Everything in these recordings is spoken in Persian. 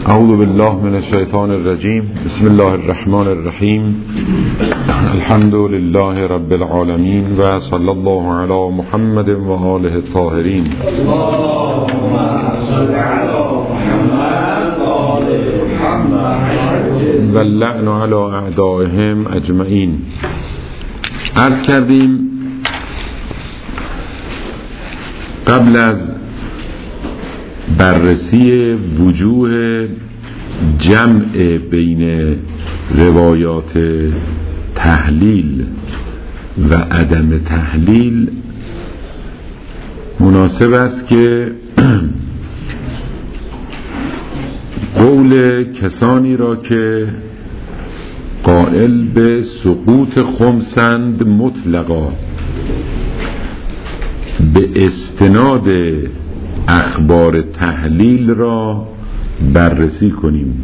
اعوذ بالله من الشیطان الرجیم. بسم الله الرحمن الرحیم. الحمد لله رب العالمین و صلی الله علی محمد و آله الطاهرین. و اللعن علی اعدائهم اجمعین. عرض کردیم قبل از بررسی وجوه جمع بین روایات تحلیل و عدم تحلیل مناسب است که قول کسانی را که قائل به سقوط خمسند مطلقا به استناد اخبار تحلیل را بررسی کنیم.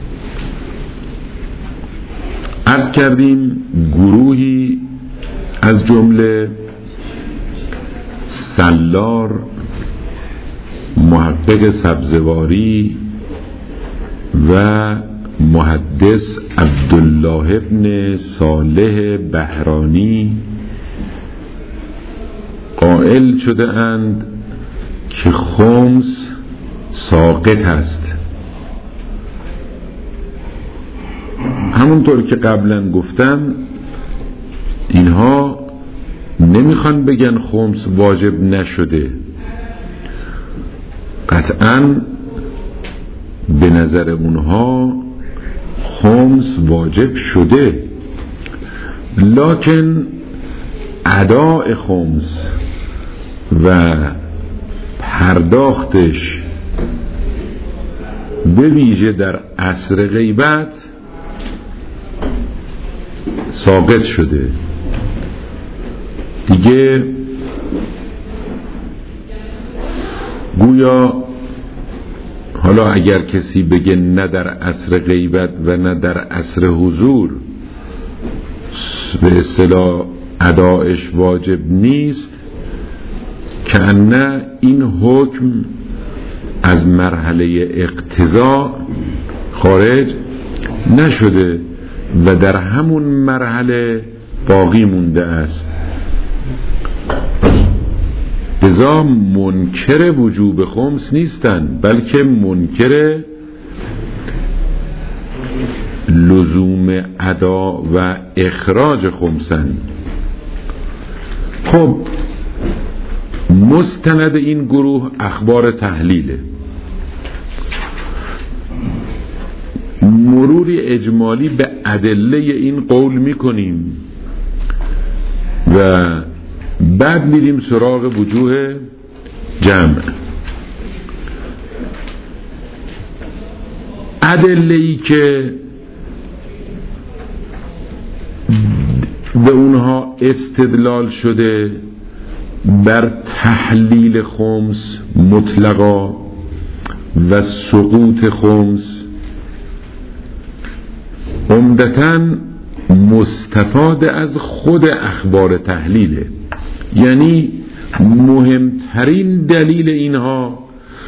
عرض کردیم گروهی از جمله سلار، محقق سبزواری و محدث عبدالله ابن صالح بهرانی قائل شده اند که خمس ساقط است. همونطور که قبلا گفتم اینها نمیخوان بگن خمس واجب نشده، قطعا به نظر اونها خمس واجب شده، لکن اداء خمس و پرداختش به ویژه در عصر غیبت ساقط شده. دیگه گویا حالا اگر کسی بگه نه در عصر غیبت و نه در عصر حضور به اصطلاح ادایش واجب نیست، که نه این حکم از مرحله اقتضا خارج نشده و در همون مرحله باقی مونده است. لذا منکر وجوب خمس نیستن، بلکه منکر لزوم ادا و اخراج خمسن. خب مستند این گروه اخبار تحلیله. مروری اجمالی به ادله این قول میکنیم و بعد میریم سراغ وجوه جمع. ادله‌ای که به اونها استدلال شده بر تحلیل خمس مطلقا و سقوط خمس عمدتاً مستفاد از خود اخبار تحلیله. یعنی مهمترین دلیل اینها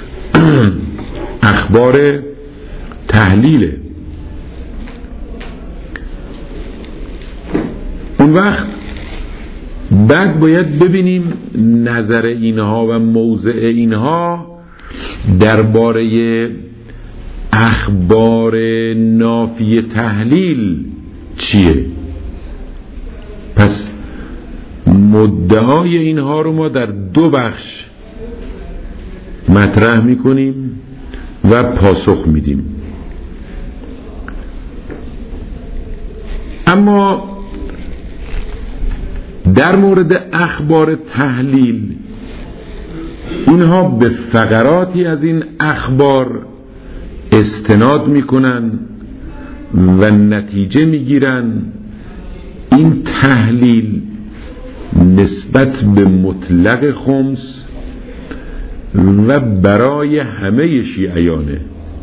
اخبار تحلیله. اون وقت بعد باید ببینیم نظر اینها و موضع اینها درباره اخبار نافی تحلیل چیه. پس مدعای اینها رو ما در دو بخش مطرح میکنیم و پاسخ میدیم. اما در مورد اخبار تحلیل اینها به فقراتی از این اخبار استناد میکنن و نتیجه میگیرن این تحلیل نسبت به مطلق خمس و برای همه شیعیانه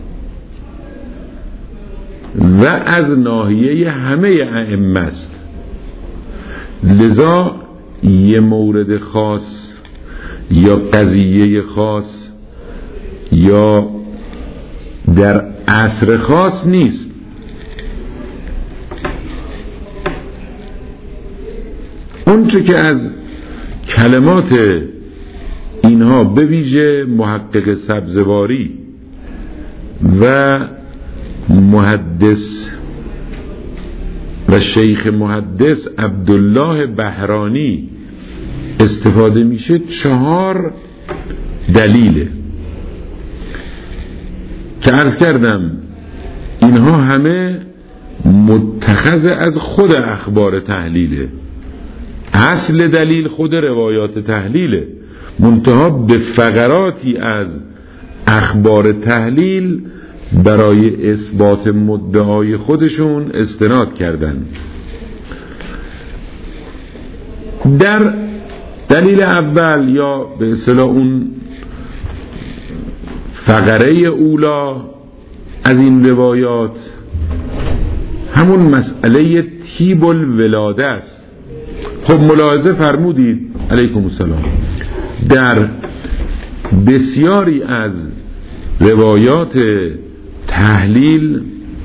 و از ناحیه همه ائمه است. لذا یه مورد خاص یا قضیه خاص یا در عصر خاص نیست. اون چه که از کلمات اینها به ویژه محقق سبزواری و محدث و شیخ محدث عبدالله بهرانی استفاده میشه 4 دلیله که عرض کردم اینها همه متخذ از خود اخبار تحلیله. اصل دلیل خود روایات تحلیله، منتها به فقراتی از اخبار تحلیل برای اثبات مدعای خودشون استناد کردن. در دلیل اول یا به اصطلاح اون فقره اولا از این روایات همون مسئله طیب الولاده است. خب ملاحظه فرمودید علیکم السلام در بسیاری از روایات تحلیل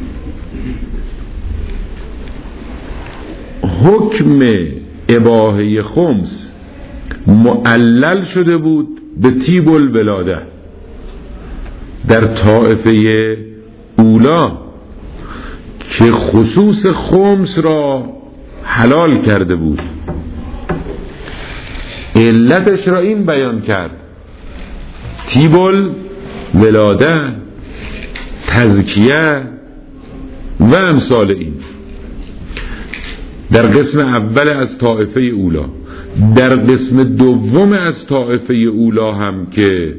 حکم اباحه خمس معلل شده بود به طیب الولاده. در طائفه اولا که خصوص خمس را حلال کرده بود علتش را این بیان کرد: طیب الولاده، تزکیه و امثال این. در قسم اول از طائفه اولا. در قسم دوم از طائفه اولا هم که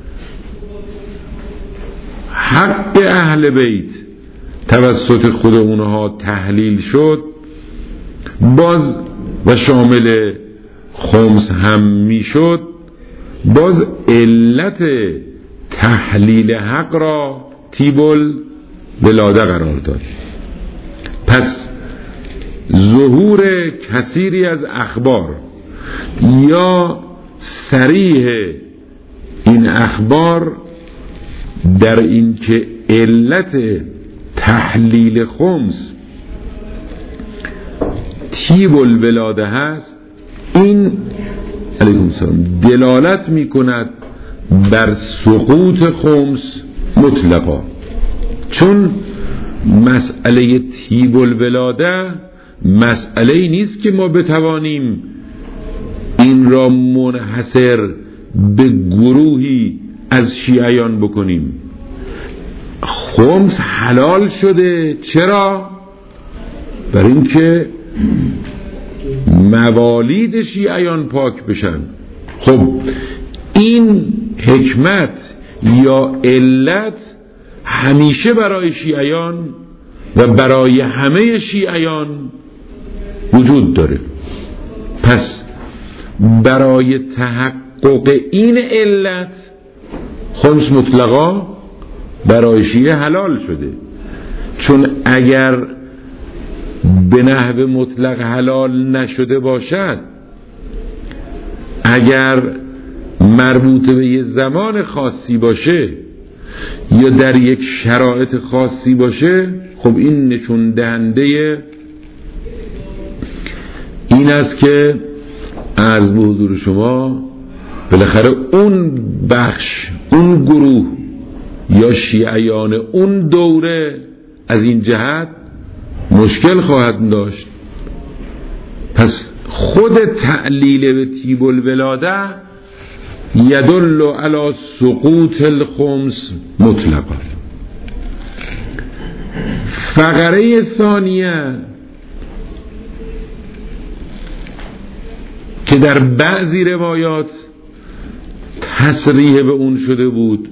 حق اهل بیت توسط خود اونها تحلیل شد، باز و شامل خمس هم میشد، باز علت تحلیل حق را طیب الولاده قرار داد. پس ظهور کثیری از اخبار یا صریح این اخبار در این که علت تحلیل خمس طیب الولاده هست، این علیکم السلام دلالت می کند بر سقوط خمس مطلقا. چون مسئله طیب الولاده مسئله ای نیست که ما بتوانیم این را منحصر به گروهی از شیعیان بکنیم. خمس حلال شده، چرا؟ برای اینکه موالید شیعیان پاک بشن. خب این حکمت یا علت همیشه برای شیعیان و برای همه شیعیان وجود داره. پس برای تحقق این علت خمس مطلقا برای شیعه حلال شده. چون اگر به نحو مطلق حلال نشده باشد، اگر مربوط به یه زمان خاصی باشه یا در یک شرایط خاصی باشه، خب این نشون دهنده این است که عرض به حضور شما بالاخره اون بخش، اون گروه یا شیعیان اون دوره از این جهت مشکل خواهد داشت. پس خود تعلیل به طیب الولاده یدل علی سقوط الخمس مطلقا. فقره ثانیه که در بعضی روایات تصریح به اون شده بود،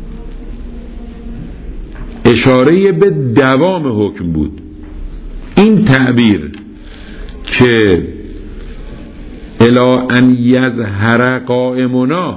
اشاره به دوام حکم بود. این تعبیر که الا ان یظهر قائمنا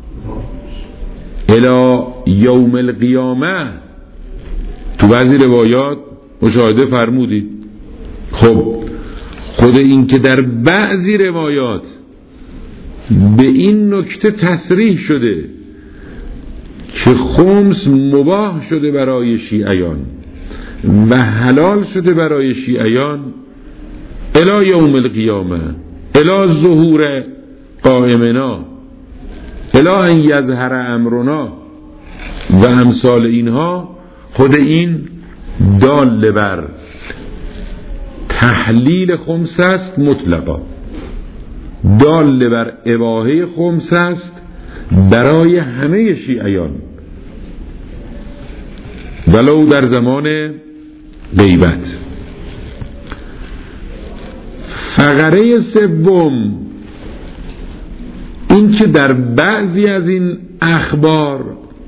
الا یوم القیامه تو بعضی روایات مشاهده فرمودید. خب خود این که در بعضی روایات به این نکته تصریح شده که خمس مباح شده برای شیعیان و حلال شده برای شیعیان الی یوم القیامه، الی ظهور قائمنا، الی ان یظهر امرنا و امثال اینها، خود این دال بر تحلیل خمس است مطلقا، دال بر اباحه خمس است برای همه شیعیان ولو در زمان غیبت. فقره سوم این که در بعضی از این اخبار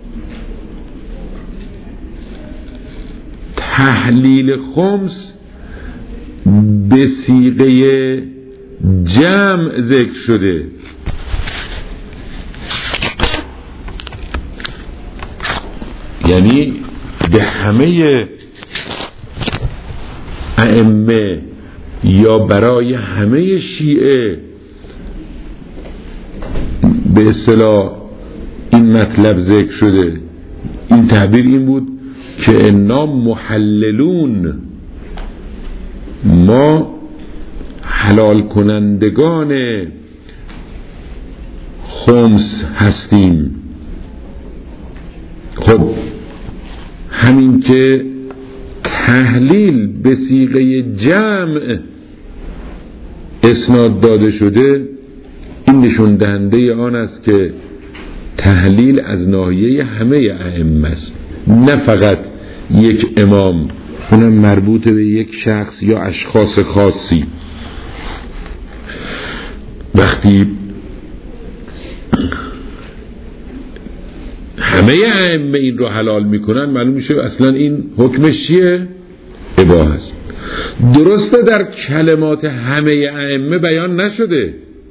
تحلیل خمس به صیغه جمع ذکر شده، یعنی به همه ائمه یا برای همه شیعه به اصطلاح این مطلب ذکر شده. این تعبیر این بود که انا محللون، ما حلال کنندگان خمس هستیم. خب همین که تحلیل به صیغه جمع اسناد داده شده، این نشون دهنده آن است که تحلیل از ناحیه همه ائمه است، نه فقط یک امام، اونم مربوط به یک شخص یا اشخاص خاصی. وقتی همه ائمه این رو حلال میکنن، معلوم میشه اصلا این حکمش چیه؟ اباحه است. درسته در کلمات همه ائمه بیان نشده،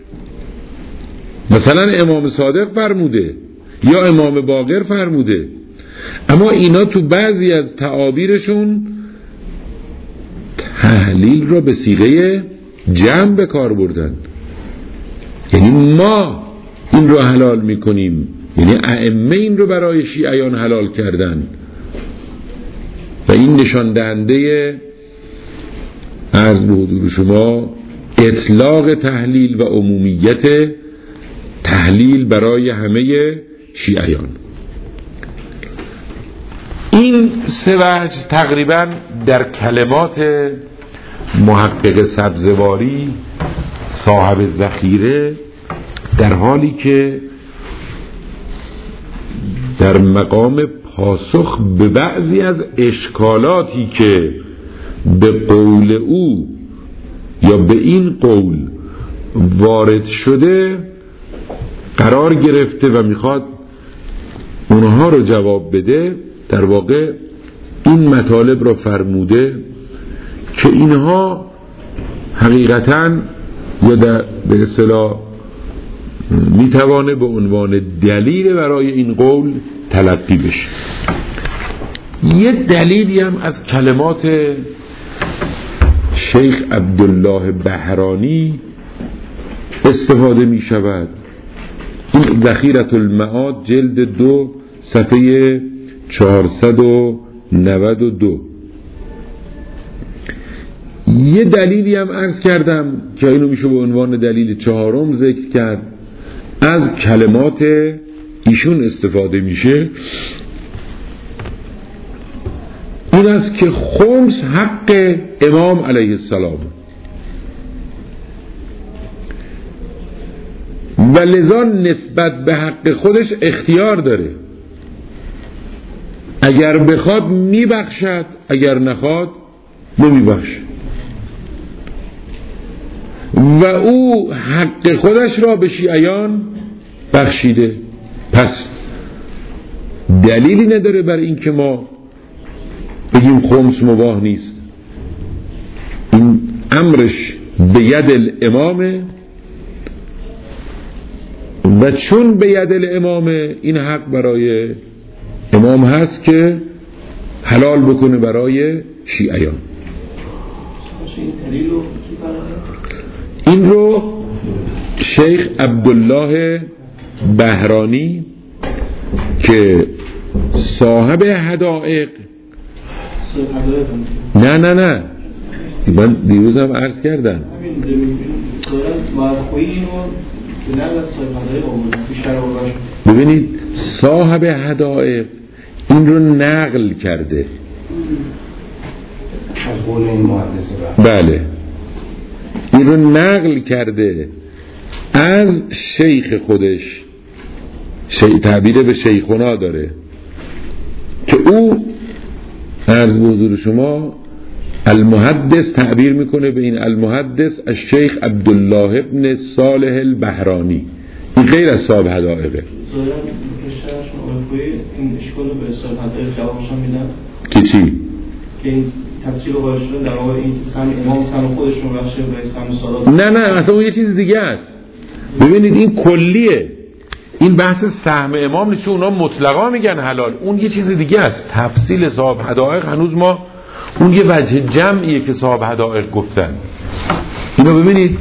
مثلا امام صادق فرموده یا امام باقر فرموده، اما اینا تو بعضی از تعابیرشون تحلیل رو به صیغه جمع به کار بردن، یعنی ما این رو حلال میکنیم، یعنی ائمه این رو برای شیعیان حلال کردن. و این نشان دهنده عرض به حضور شما اطلاق تحلیل و عمومیت تحلیل برای همه شیعیان. این سه وجه تقریبا در کلمات محقق سبزواری صاحب ذخیره، در حالی که در مقام پاسخ به بعضی از اشکالاتی که به قول او یا به این قول وارد شده قرار گرفته و میخواد اونها رو جواب بده، در واقع این مطالب رو فرموده که اینها حقیقتاً یا به اصطلاح میتوانه به عنوان دلیل برای این قول تلقی بشه. یه دلیلی هم از کلمات شیخ عبدالله بهرانی استفاده می شود. این ذخیرة المعاد جلد 2 صفحه 492. یه دلیلی هم عرض کردم که اینو میشه به عنوان دلیل چهارم ذکر کرد، از کلمات ایشون استفاده میشه، این است که خمس حق امام علیه السلام و لذا نسبت به حق خودش اختیار داره، اگر بخواد میبخشد، اگر نخواد نمیبخشه، و او حق خودش را به شیعیان بخشیده. پس دلیلی نداره بر این که ما بگیم خمس مباح نیست. این امرش به ید الامامه و چون به ید الامامه این حق برای امام هست که حلال بکنه برای شیعیان. این رو شیخ عبدالله بهرانی که صاحب حدائق نه من دیروز هم عرض کردم ببینید صاحب حدائق این رو نقل کرده بله این رو نقل کرده از شیخ خودش، تعبیر به شیخونا داره که او عرض به حضور شما المحدث تعبیر میکنه به این المحدث الشیخ عبدالله ابن صالح البهرانی. این غیر از صاحب حدائقه. این اشکال به صاحب حدائق جوابشون میدن که چی؟ که این تفسیر رو باید شده در واقع این سم امام سم خودشون بخشه به سم سالات. نه اصلا اون یه چیز دیگه است. ببینید این کلیه، این بحث سهم امام نیست، اونا مطلقا میگن حلال، اون یه چیز دیگه است. تفصیل صاحب حدائق هنوز ما اون یه وجه جمعیه که صاحب حدائق گفتن. اینو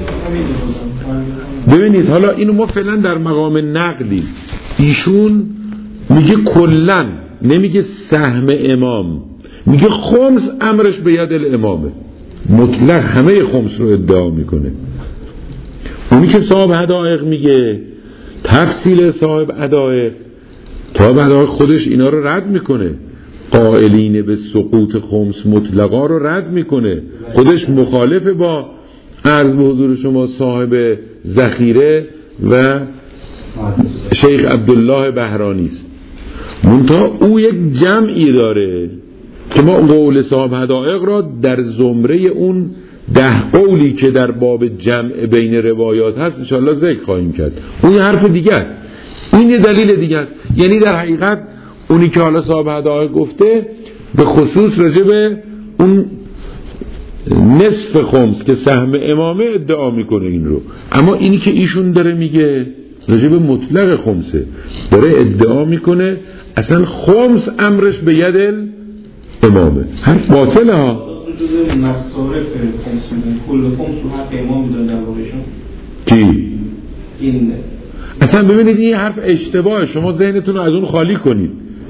ببینید حالا اینو ما فعلا در مقام نقلی، ایشون میگه کلن، نمیگه سهم امام، میگه خمس امرش به ید الامامه، مطلق همه خمس رو ادعا میکنه. اونی که صاحب حدائق میگه تفصیل صاحب حدائق، صاحب حدائق خودش اینا رو رد میکنه، قائلین به سقوط خمس مطلقا رو رد میکنه، خودش مخالف با عرض به حضور شما صاحب ذخیره و شیخ عبدالله بهرانی است. منتها او یک جمعی داره که ما قول صاحب حدائق را در زمره اون 10 قولی که در باب جمع بین روایات هست انشاءالله ذکر خواهیم کرد. اون یه حرف دیگه است، این یه دلیل دیگه است. یعنی در حقیقت اونی که حالا صاحب حدائق گفته به خصوص راجع به اون نصف خمس که سهم امامه ادعا میکنه این رو، اما اینی که ایشون داره میگه راجع به مطلق خمسه، داره ادعا میکنه اصلا خمس امرش به ید امامه. حرف باطله ها. جزء مصارف خمس میدن، کل خمس رو حق امام میدن در واقعشون. کی؟ این اصلا ببینید این حرف اشتباهه، شما ذهنتون رو از اون خالی کنید.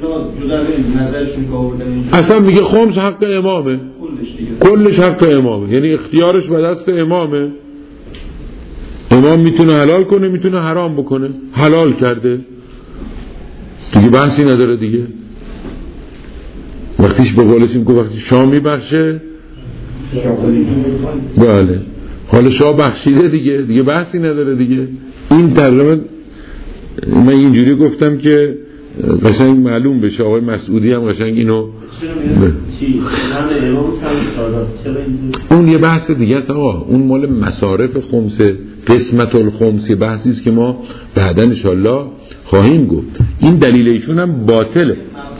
اصلا میگه خمس حق امامه، کلش حق امامه، یعنی اختیارش به دست امامه. امام میتونه حلال کنه، میتونه حرام بکنه، حلال کرده دیگه، بحثی نداره دیگه. وقتیش به قولشیم که وقتی شاه میبخشه بله، حالا شاه بخشیده دیگه بحثی نداره دیگه. این تقریبا من اینجوری گفتم که قشنگ معلوم بشه، آقای مسعودی هم قشنگ اینو اون یه بحث دیگه است آقا، اون مال مصارف خمسه، قسمت الخمس، بحثی است که ما بعداً انشالله خواهیم گفت. این دلیل ایشون هم باطله.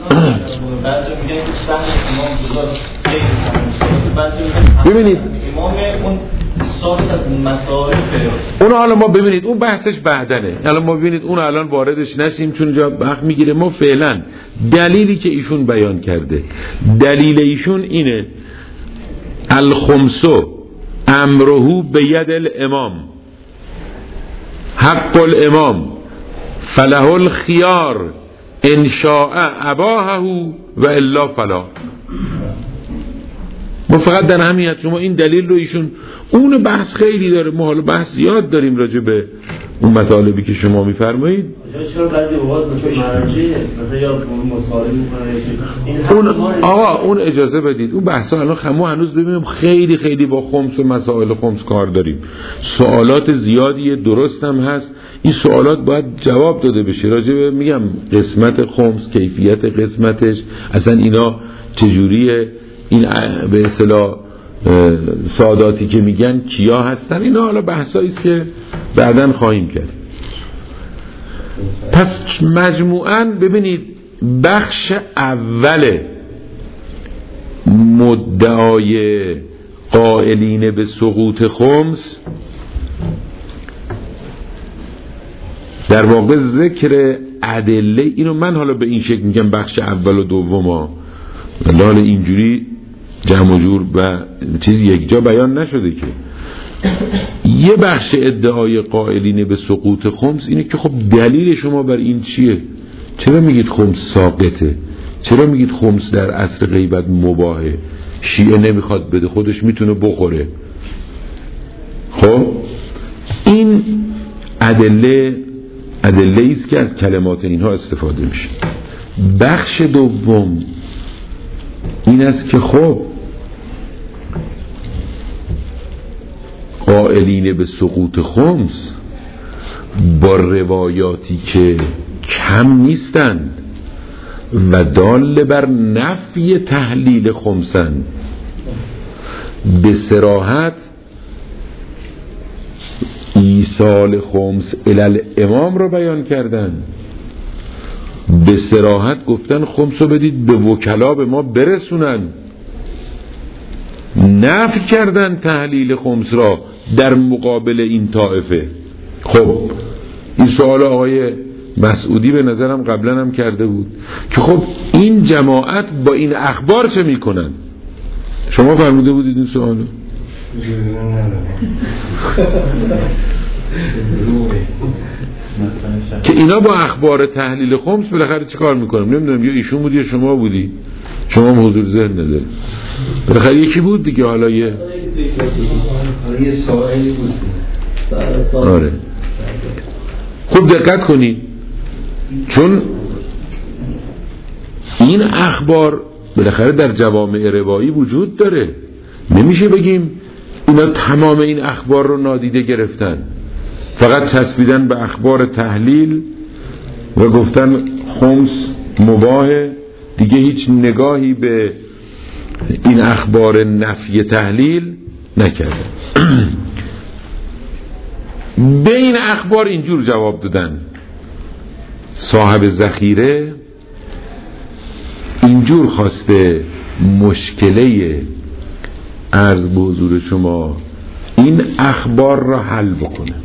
ببینید اون حالا ما ببینید اون بحثش بعدنه، حالا ما ببینید اون الان واردش نشیم چون جا وقت میگیره. ما فعلا دلیلی که ایشون بیان کرده، دلیل ایشون اینه الخمسو امرهو به ید الامام، حق الامام فله الخیار ان شاء اباهه و الا فلا. ما فقط در همین شما این دلیل رو ایشون، اون بحث خیلی داره، ما حالا بحث زیاد داریم راجع به اون مطالبی که شما میفرمایید. چرا بعضی اوقات مثلا یا مصالحه میکنه اون آقا اون اجازه بدید، اون بحثا الان خمو هنوز ببینیم خیلی خیلی با خمس و مسائل خمس کار داریم، سوالات زیادی درست هم هست، این سوالات باید جواب داده بشه راجع به میگم قسمت خمس، کیفیت قسمتش، اصلا اینا چجوریه، این به اصطلاح ساداتی که میگن کیا هستن، اینا حالا بحثایی است که بعداً خواهیم کرد. پس مجموعاً ببینید بخش اول مدعای قائلین به سقوط خمس در واقع ذکر ادله، اینو من حالا به این شکل میگم بخش اول و دوم ها، حالا اینجوری جمع و جور و چیز یک جا بیان نشده که یه بخش ادعای قائلین به سقوط خمس اینه که خب دلیل شما بر این چیه؟ چرا میگید خمس ساقطه؟ چرا میگید خمس در عصر غیبت مباهه؟ شیعه نمیخواد بده، خودش میتونه بخوره. خب این ادله است که از کلمات اینها استفاده میشه. بخش دوم این است که خب قائلین به سقوط خمس با روایاتی که کم نیستند و دال بر نفی تحلیل خمسند به صراحت ایصال خمس الی امام رو بیان کردن، به صراحت گفتن خمس رو بدید به وکلا به ما برسونن، نفی کردن تحلیل خمس را در مقابل این طائفه. خب این سوال آقای مسعودی به نظرم قبلا هم کرده بود که خب این جماعت با این اخبار چه میکنن؟ شما فرموده بودید این سوالو؟ که اینا با اخبار تحلیل خمس بالاخره چه کار میکنم؟ نمیدونم، یا ایشون بود یا شما بودی، شما هم حضور ذهن نداری، بالاخره یکی بود دیگه. حالا یه سائلی بود. آره خوب دقت کنید، چون این اخبار بالاخره در جوامع روایی وجود داره. نمیشه بگیم اینا تمام این اخبار رو نادیده گرفتن، فقط چسبیدن به اخبار تحلیل و گفتن خمس مباهه، دیگه هیچ نگاهی به این اخبار نفی تحلیل نکردن. به این اخبار اینجور جواب دادن. صاحب ذخیره اینجور خواسته مشکله عرض به حضور شما این اخبار را حل بکنه.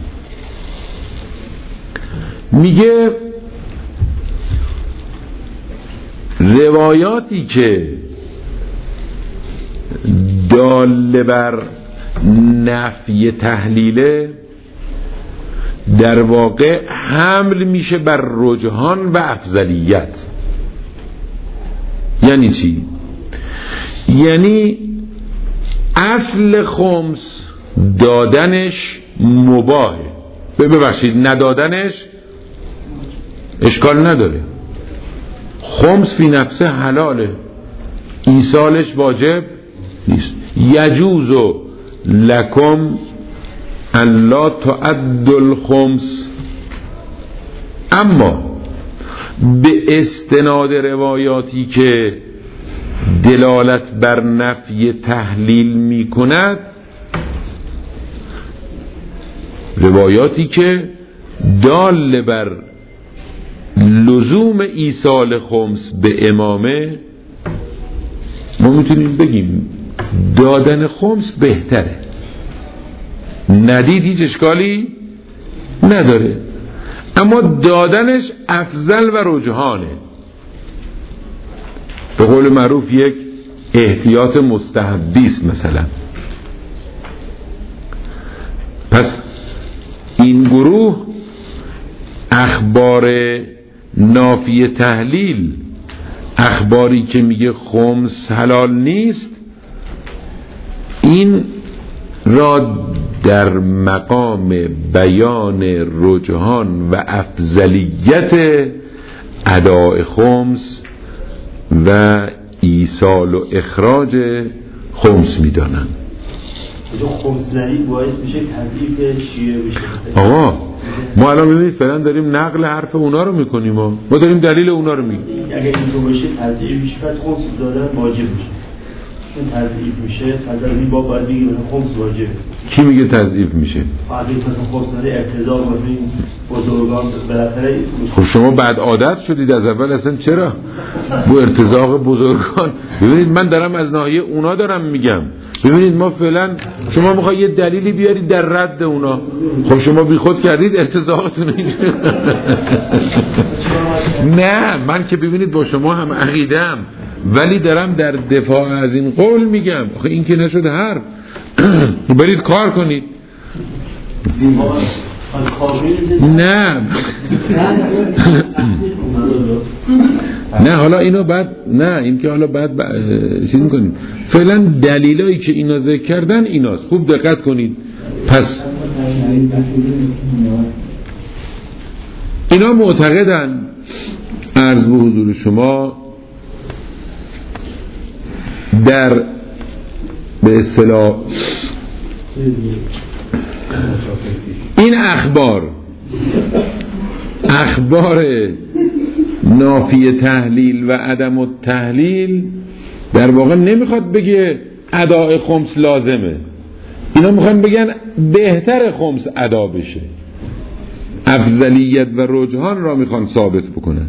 میگه روایاتی که دال بر نفی تحلیله در واقع حمل میشه بر رجحان و افضلیت. یعنی چی؟ یعنی اصل خمس دادنش مباهه، ببخشید ندادنش اشکال نداره. خمس فی نفسه حلاله، ایصالش واجب نیست. یجوز لکم ان لا تعد الخمس، اما به استناد روایاتی که دلالت بر نفی تحلیل می کند، روایاتی که دال بر لزوم ایصال خمس به امامه، ما میتونیم بگیم دادن خمس بهتره، ندید هیچ اشکالی نداره، اما دادنش افضل و رجحانه. به قول معروف یک احتیاط مستحبی است مثلا. پس این گروه اخبار نافی تحلیل، اخباری که میگه خمس حلال نیست، این را در مقام بیان رجحان و افضلیت اداء خمس و ایصال و اخراج خمس میدانن. خمس ندید باعث میشه تضعیف شیعه بشه. آقا ما الان میبینید فعلا داریم نقل حرف اونا رو میکنیم، ما داریم دلیل اونا رو میگیم. اگر اینطور بشه تضعیف میشه، بعد خمس دادن واجب میشه. چون تضعیف میشه، تضعیفی با باید بگیم خمس واجبه. کی میگه تضعیف میشه؟ فقط مثلا خمس نده اقتضا واسه این بزرگان بالاخره. خب شما بعد عادت شدید از اول اصلا چرا با ارتزاق بزرگان؟ ببینید من دارم از ناحیه اونا دارم میگم. ببینید ما فعلا شما میخوای یه دلیلی بیارید در رد اونا، خب شما بیخود کردید ارتزاقتون اینجا. نه من که ببینید با شما هم عقیدم، ولی دارم در دفاع از این قول میگم. آخه این که نشد حرف. برید کار کنید. نه نه حالا اینو بعد نه این که حالا بعد چیز میکنیم. فعلا دلیلایی که اینا ذکر کردن ایناست. خوب دقت کنید. پس اینا معتقدن، عرض به حضور شما، در به اصطلاح این اخبار نافی تحلیل و عدم التحلیل در واقع نمیخواد بگه اداء خمس لازمه. اینا میخوان بگن بهتر خمس ادا بشه، افضلیت و رجحان را میخوان ثابت بکنن.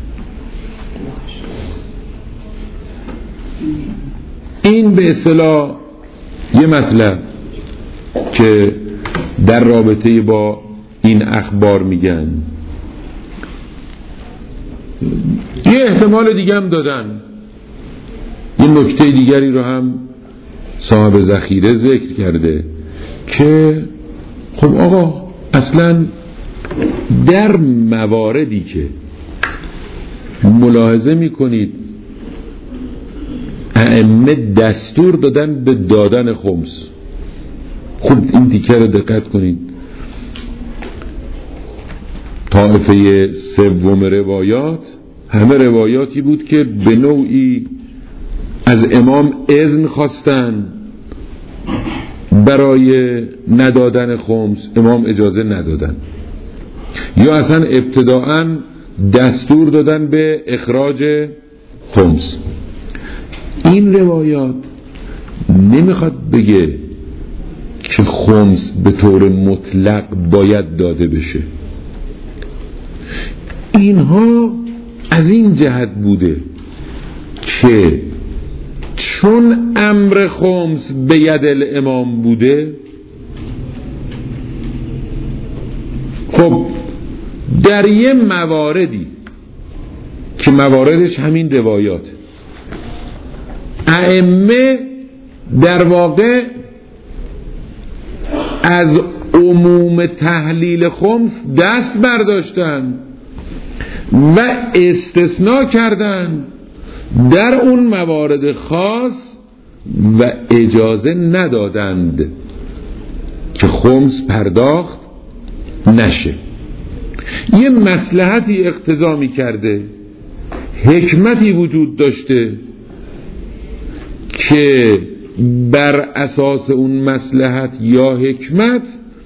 این به اصطلاح یه مطلب که در رابطه با این اخبار میگن. یه احتمال دیگه هم دادن، یه نکته دیگری رو هم صاحب ذخیره ذکر کرده که خب آقا اصلا در مواردی که ملاحظه میکنید ائمه دستور دادن به دادن خمس، خب این تیکه رو دقت کنید. طائفه سوم روایات همه روایاتی بود که به نوعی از امام اذن خواستن برای ندادن خمس، امام اجازه ندادن، یا اصلا ابتداءً دستور دادن به اخراج خمس. این روایات نمیخواد بگه که خمس به طور مطلق باید داده بشه. اینها از این جهت بوده که چون امر خمس به ید الامام بوده، خب در یه مواردی که مواردش همین روایات، ائمه در واقع از عموم تحلیل خمس دست برداشتن و استثناء کردن در اون موارد خاص و اجازه ندادند که خمس پرداخت نشه. یه مصلحتی اقتضا می کرده، حکمتی وجود داشته که بر اساس اون مصلحت یا حکمت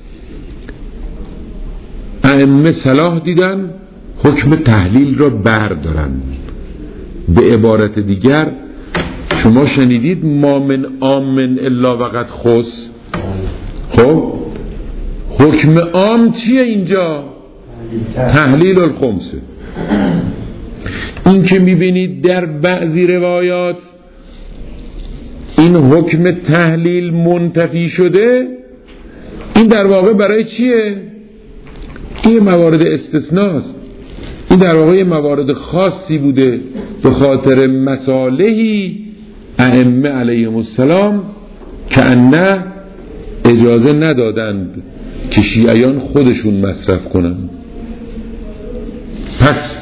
ائمه صلاح دیدن حکم تحلیل را بردارن. به عبارت دیگر شما شنیدید ما من عام الا وقد خص. خب حکم عام چیه اینجا؟ تحلیل الخمسه. این که میبینید در بعضی روایات این حکم تحلیل منتفی شده، این در واقع برای چیه؟ این موارد استثناست. این در واقع موارد خاصی بوده به خاطر مصالحی ائمه علیهم السلام که نه اجازه ندادند که شیعیان خودشون مصرف کنند. پس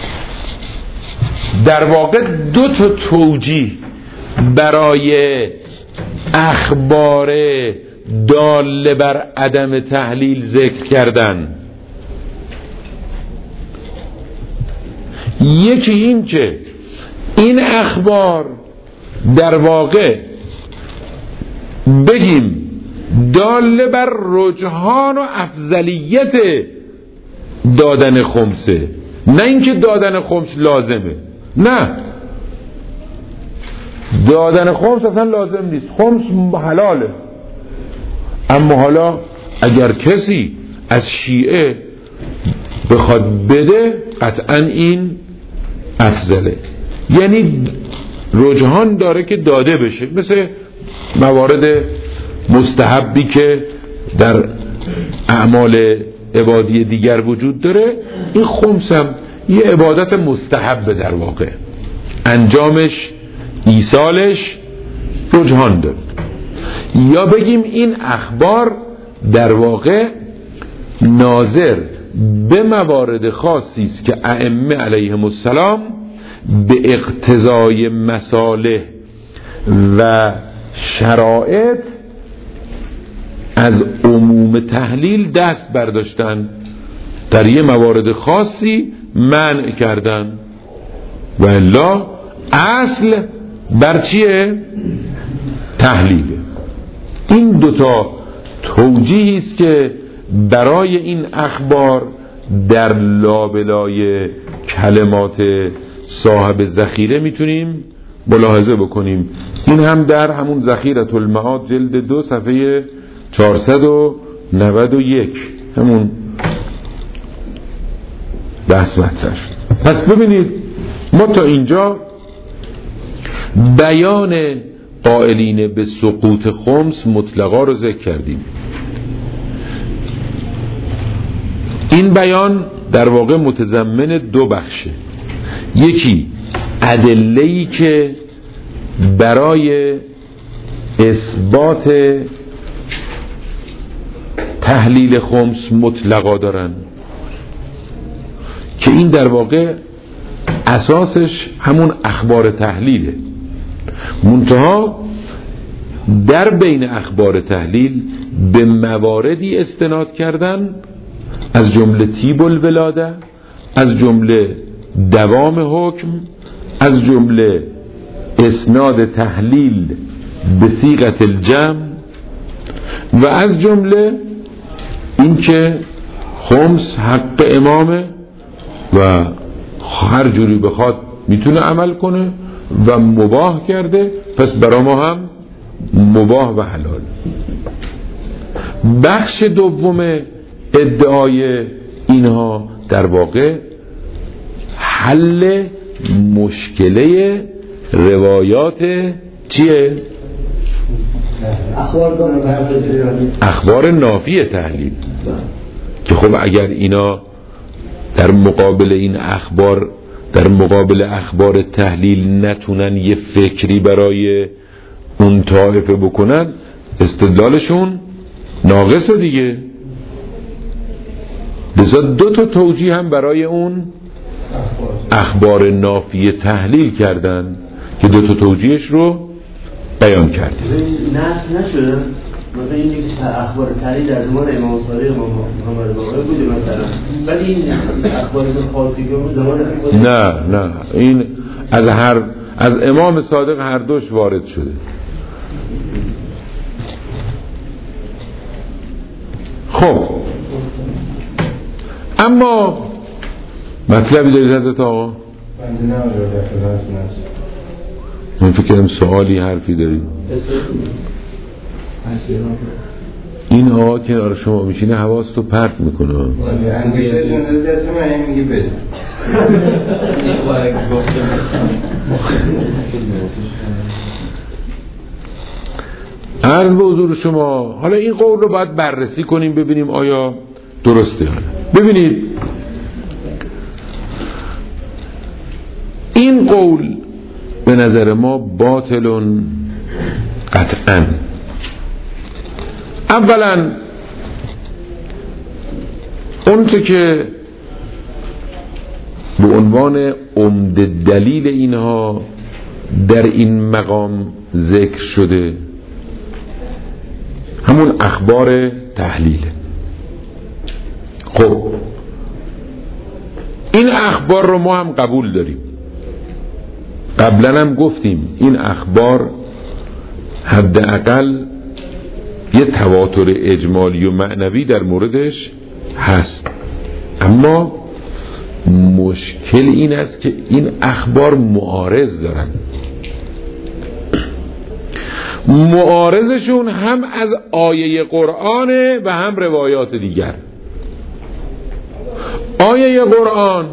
در واقع دو تا توجیه برای اخبار داله بر عدم تحلیل ذکر کردن. یکی این که این اخبار در واقع بگیم داله بر رجحان و افضلیت دادن خمسه، نه اینکه دادن خمس لازمه. نه، دادن خمس اصلا لازم نیست، خمس حلاله. اما حالا اگر کسی از شیعه بخواد بده قطعا این افضله، یعنی رجحان داره که داده بشه. مثل موارد مستحبی که در اعمال عبادی دیگر وجود داره، این خمس هم یه عبادت مستحب در واقع، انجامش ایصالش رجحان داره. یا بگیم این اخبار در واقع ناظر به موارد خاصی است که ائمه علیهم السلام به اقتضای مصالح و شرایط از عموم تحلیل دست برداشتن، در یه موارد خاصی منع کردن، و الا اصل بر چیه؟ تحلیله. این دوتا توجیهی است که برای این اخبار در لابلای کلمات صاحب ذخیره میتونیم ملاحظه بکنیم. این هم در همون ذخیرة المعاد جلد 2 صفحه 491 همون بحث مطرح شد. پس ببینید ما تا اینجا بیان قائلین به سقوط خمس مطلقا رو ذکر کردیم. این بیان در واقع متضمن دو بخشه. یکی ادله‌ای که برای اثبات تحلیل خمس مطلقا دارن که این در واقع اساسش همون اخبار تحلیله، منتها در بین اخبار تحلیل به مواردی استناد کردن از جمله طیب الولاده، از جمله دوام حکم، از جمله اسناد تحلیل به صیغه الجمع، و از جمله اینکه خمس حق امامه و هر جوری بخواد میتونه عمل کنه و مباح کرده، پس برای ما هم مباح و حلال. بخش دوم ادعای اینها در واقع حل مشکله روایات چیه؟ اخبار نافی تحلیل، که خب اگر اینا در مقابل این اخبار، در مقابل اخبار تحلیل نتونن یه فکری برای اون طائفه بکنن، استدلالشون ناقصه دیگه. لذا دو تا توجیه هم برای اون اخبار نافی تحلیل کردن که دو تا توجیهش رو بیان کردیم. نصب نشده مثلا این اخبار تحلیل در زمان امام صادق امام محمد باقر بوده مثلا، ولی این اخبار خاصی که زمان نه این از امام صادق هر دوش وارد شده. خب اما مطلبی دارید حضرت آقا؟ من فکر کنم سوالی حرفی دارید. این آقا کنار شما میشینه حواستو پرت میکنه. انگیشه جون دست من میگه بده. عرض به حضور شما، حالا این قول رو باید بررسی کنیم ببینیم آیا درسته یا نه. ببینید این قول به نظر ما باطلون قطعا. اولا اون که به عنوان عمده دلیل اینها در این مقام ذکر شده همون اخبار تحلیله. خب این اخبار رو ما هم قبول داریم، قبلا هم گفتیم این اخبار حداقل یه تواتر اجمالی و معنوی در موردش هست، اما مشکل این است که این اخبار معارض دارن. معارضشون هم از آیه قرآنه و هم روایات دیگر. آیه قرآن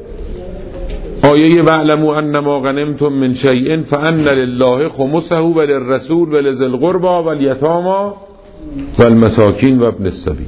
آیه وَاعْلَمُوا أَنَّمَا غَنِمْتُم مِّن شَيْءٍ فَأَنَّ لِلَّهِ خُمُسَهُ وَلِلرَّسُولِ وَلِذِي الْقُرْبَى وَالْيَتَامَى وَالْمَسَاكِینِ وَابْنِ السَّبِیلِ.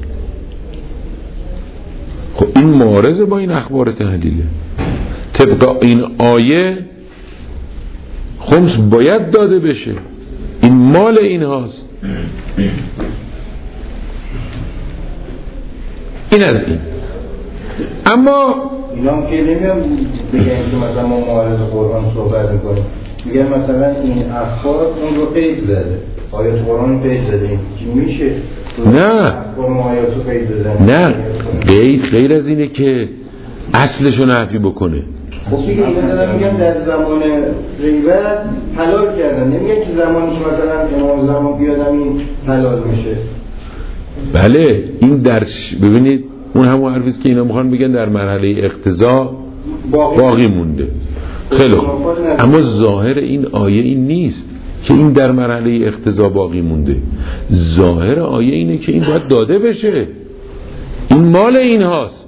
خب این معارضه با این اخبار تحلیله. طبق این آیه خمس باید داده بشه، این مال این هاست. این از این. اما اینا هم که نمیان بگن که مثلا ما معارض قرآن صحبت میکنیم، میگن مثلا این اخبار اون رو قید زده، آیات قرآن قید زده، این میشه نه نه قید غیر از اینه که اصلشو نفی بکنه. خب دیگه اینا دارن میگن در زمان غیبت حلال کردن، نمیگن که زمانی که مثلا امام زمان بیادم این حلال میشه. بله این درش ببینید اون همون حرفیست که اینا میخوان بگن در مرحله اقتضا باقی مونده. خیلی خوب، اما ظاهر این آیه این نیست که این در مرحله اقتضا باقی مونده. ظاهر آیه اینه که این باید داده بشه، این مال این هاست.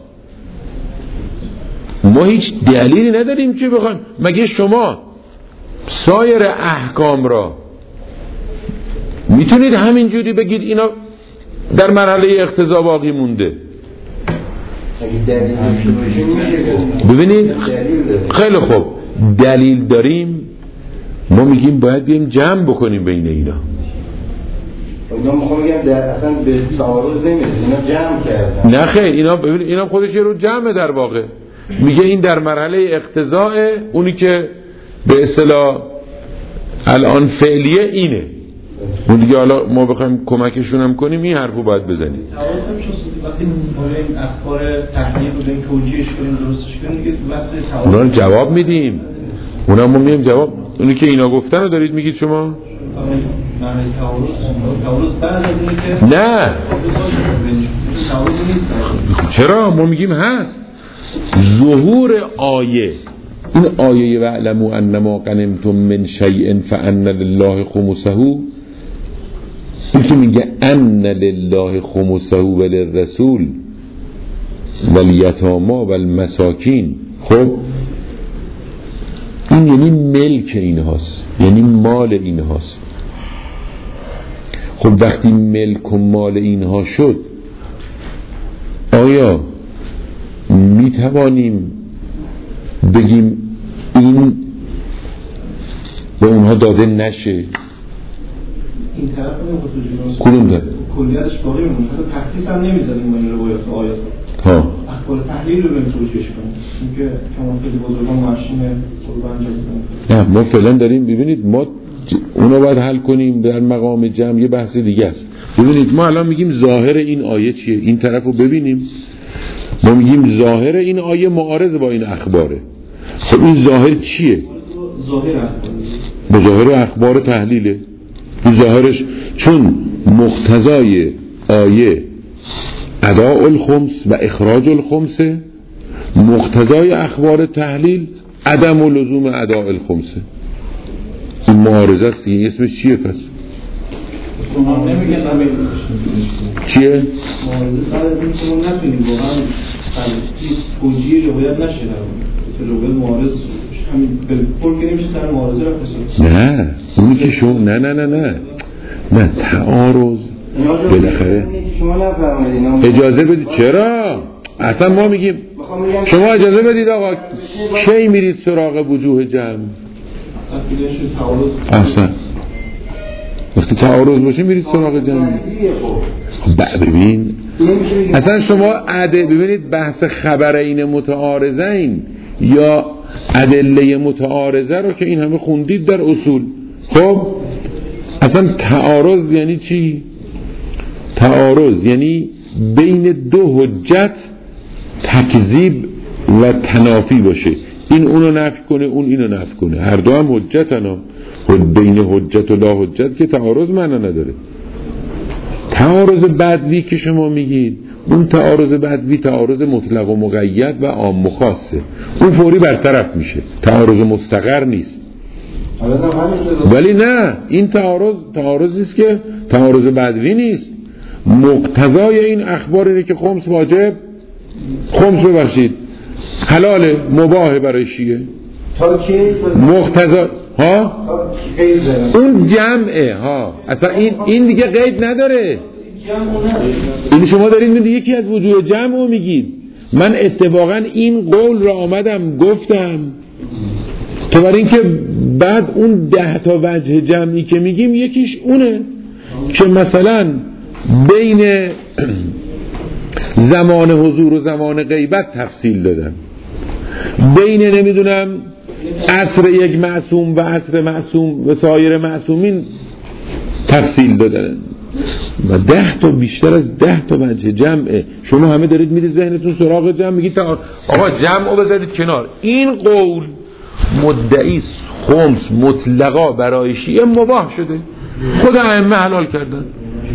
ما هیچ دلیلی نداریم که بخوایم. مگه شما سایر احکام را میتونید همینجوری بگید اینا در مرحله اقتضا باقی مونده؟ ببینید خیلی خوب، دلیل داریم، ما میگیم باید بیایم جمع بکنیم بین اینا. اینا میخوام بگم اصلا به تعارض نمیره، اینا جمع کردن. نه خیر، اینا ببینید اینا خودش رو جمع در واقع میگه این در مرحله اقتضاء، اونی که به اصطلاح الان فعلیه اینه، اون دیگه حالا ما بخوایم کمکشون هم کنیم این حرفو باید بزنیم. وقتی این اخبار تحلیل بودیم توجیهش کنیم درستش کنیم دیگه واسه تعارض اونا رو جواب میدیم، اونا ما میگیم جواب اونی که اینا گفتن رو دارید میگید شما؟ تعارض بعد از اینه که نه تعارض نیست. چرا؟ ما میگیم هست. ظهور آیه، این آیه وَاعْلَمُوا أَنَّمَا غَنِمْتُم مِّن شَيْءٍ فَأَنَّ لِلَّهِ خُمُسَهُ، این که میگه أَنَّ لِلَّهِ خُمُسَهُ وَلِلرَّسُولِ وَالْيَتَامَى وَالْمَسَاکِینِ، خب این یعنی ملک این هاست، یعنی مال این هاست. خب وقتی ملک و مال اینها شد، آیا می توانیم بگیم این به اونها داده نشه؟ این طرف نمیخواد کدوم داره؟ کلیتش باقی میمونه، حتی تخصیص هم نمیذاریم با این روایات و آیات ها اخبار تحلیل رو بریم توجیهش کنیم، اینکه شما خیلی بزرگان معشین قربان انجام نه ما فعلا داریم. ببینید ما اونو باید حل کنیم در مقام جمع، یه بحث دیگه است. ببینید ما الان میگیم ظاهر این آیه چیه، این طرف رو ببینیم. ما میگیم ظاهر این آیه معارض با این اخباره. خب این ظاهر چیه؟ ظاهر اخبار تحلیله. این ظاهرش چون مقتضای آیه اداء الخمس و اخراج الخمس، مقتضای اخبار تحلیل عدم و لزوم اداء الخمس. این معارضه است دیگه. اسمش چیه پس؟ چیه؟ معارضه بعد از این که ما نتونیم واقعا توجیه روایت نشه، در روایت معارض همین بالکل که نمیشه سر معارضه رفت. نه اونی که شما نه تعارض بالاخره اجازه بدید. چرا؟ اصلا ما میگیم شما اجازه بدید آقا کی میرید سراغ وجوه جمع؟ اصلا وقتی تعارض باشه میرید سراغ جمع. ببین اصلا شما ببینید بحث خبرین متعارضین یا ادله متعارضه رو که این همه خوندید در اصول. خب اصلا تعارض یعنی چی؟ تعارض یعنی بین دو حجت تکذیب و تنافی باشه، این اونو نفی کنه اون اینو نفی کنه، هر دو هم حجتن ها. بین حجت و لا حجت که تعارض معنا نداره. تعارض بدوی که شما میگید، اون تعارض بدوی تعارض مطلق و مقید و عام و خاصه، اون فوری برطرف میشه، تعارض مستقر نیست. ولی نه این تعارض نیست که تعارض بدوی نیست. مقتضای این اخبار اینه که خمس واجب، خمس ببخشید حلاله، مباهه برای شیعه. مقتضا ها اون جمعه ها، اصلا این دیگه قید نداره. این شما دارید میگید یکی از وجوه جمع رو میگید. من اتفاقا این قول را آمدم گفتم که برای اینکه بعد اون 10 تا وجه جمعی که میگیم یکیش اونه که مثلا بین زمان حضور و زمان غیبت تفصیل دادن، بین نمیدونم عصر یک معصوم و عصر معصوم و سایر معصومین تفصیل دادن و 10 تا بیشتر از 10 تا وجه جمعه. شما همه دارید میرید ذهنتون سراغ جمع، میگید آقا جمعو بذارید کنار. این قول مدعی خمس مطلقا برای شیعه مباح شده، خود ائمه حلال کردن.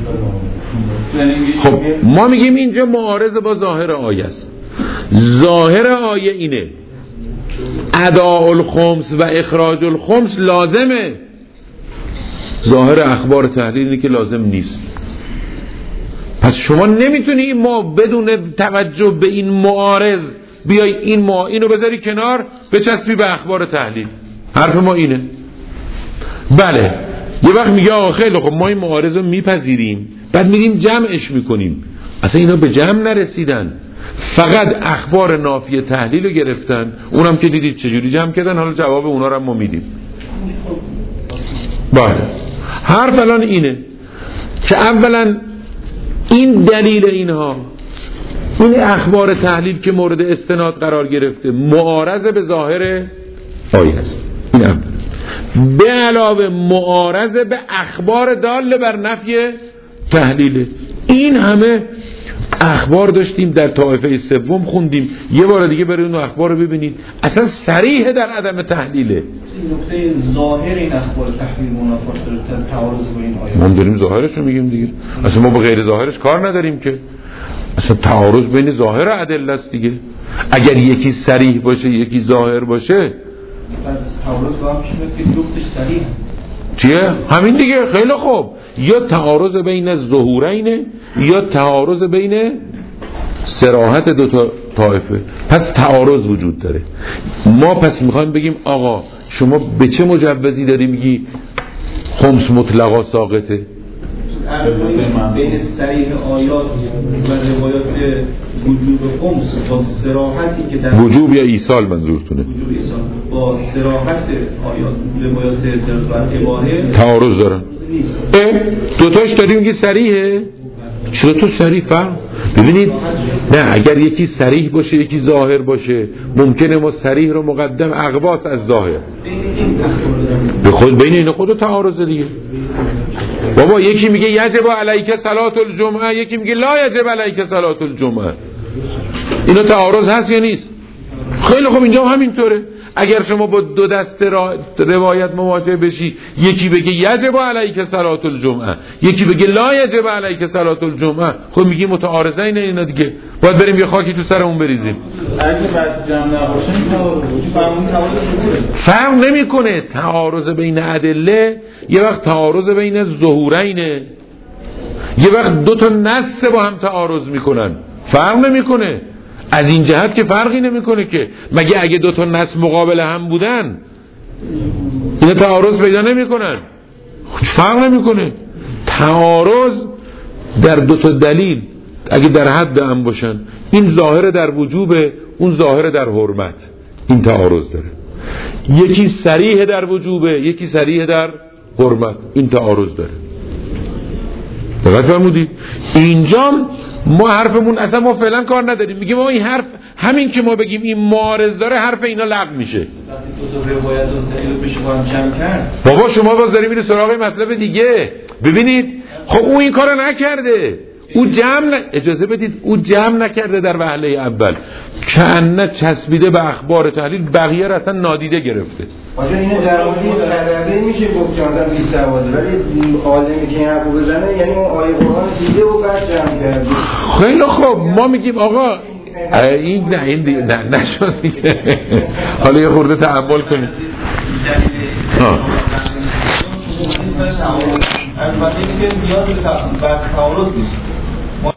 خب ما میگیم اینجا معارض با ظاهر آیه است. ظاهر آیه اینه اداء الخمس و اخراج الخمس لازمه، ظاهر اخبار تحلیل اینه که لازم نیست. پس شما نمیتونی ما بدون توجه به این معارض بیای اینو بذاری کنار بچسبی به اخبار تحلیل. حرف ما اینه. بله یه وقت میگه آقا خیلی خب ما این معارض رو میپذیریم، بعد میریم جمعش میکنیم. اصلا اینا به جمع نرسیدن، فقط اخبار نافی تحلیل رو گرفتن، اونم که دیدید چجوری جمع کردن. حالا جواب اونا رو ما میدیم. بله حرف الان اینه که اولا این دلیل اینها، این اخبار تحلیل که مورد استناد قرار گرفته معارض به ظاهر آیه است. این اول. به علاوه معارض به اخبار داله بر نفی تحلیل. این همه اخبار داشتیم در طایفه سوم خوندیم، یه بار دیگه برید اون اخبار رو ببینید، اصلا صریح در عدم تحلیله. این نقطه ظاهر این اخبار تحلیل منافات داره، تعارض با این آیه. ما داریم ظاهرش رو میگیم دیگه، اصلا ما با غیر ظاهرش کار نداریم که. اصلا تعارض بین ظاهر و ادله است دیگه. اگر یکی صریح باشه یکی ظاهر باشه، پس تعارض با هم میشه که جفتش صریح. چیه؟ همین دیگه. خیلی خوب، یا تعارض بین ظهورین یا تعارض بین صراحت دو تا طایفه. پس تعارض وجود داره. ما پس میخوایم بگیم آقا شما به چه مجوزی داری میگی خمس مطلقا ساقطه؟ بین صریح آیات و روایات وجوب خمس با صراحتی که در وجوب یا ایصال منظورتونه؟ وجوب ایصال با صراحت آیات روایات در اباحه تعارض دارن. دوتاش داری میگی صریحه؟ چرا تو صریح فرق؟ ببینید نه، اگر یکی صریح باشه یکی ظاهر باشه ممکنه ما صریح رو مقدم اقواس از ظاهر. به خود بین این خود تعارض دیگه. بابا یکی میگه یجب علیک صلاة الجمعه، یکی میگه لا یجب علیک صلاة الجمعه. اینا تعارض هست یا نیست؟ خیلی خب اینجا همینطوره. اگر شما با دو دست روایت مواجه بشی، یکی بگه یجب علیک صلاة الجمعه، یکی بگه لا یجب علیک صلاة الجمعه، خب میگی متعارضین اینا دیگه. باید بریم یه خاکی تو سرمون بریزیم. اگه بعد جمع نباشه فرق نمیکنه. تعارض بین ادله یه وقت تعارض بین ظهورینه، یه وقت دو تا نص با هم تعارض میکنن، فرق نمیکنه. از این جهت که فرقی نمیکنه که مگه اگه دو تا نص مقابل هم بودن اینا تعارض پیدا نمیکنن؟ فرق نمیکنه. تعارض در دو تا دلیل اگه در حد هم باشن، این ظاهر در وجوب، اون ظاهر در حرمت، این تعارض داره. یکی صریح در وجوبه یکی صریح در حرمت، این تعارض داره. دقت فرمودید؟ اینجا ما حرفمون اصلا ما فعلا کار نداریم، میگیم ما این حرف همین که ما بگیم این معارض داره حرف اینا لغو میشه. بابا شما باز داریم میره سراغ مطلب دیگه. ببینید خب او این کارو نکرده، او اجازه بدید او جمع نکرده در وهله اول، کأنه چسبیده به اخبار تحلیل، بقیه را اصلا نادیده گرفته. آجا اینه در مورد طلبه میشه گفت که مثلا 20 سواله، ولی عالمی که این حرفو بزنه یعنی اون آیه قرآن دیده و بعد جمع کرده. خیلی خوب، ما میگیم آقا این نه نشد دیگه. حالا یه خورده تأمل کنید. البته دیگه نیاز به بحث تعارض نیست.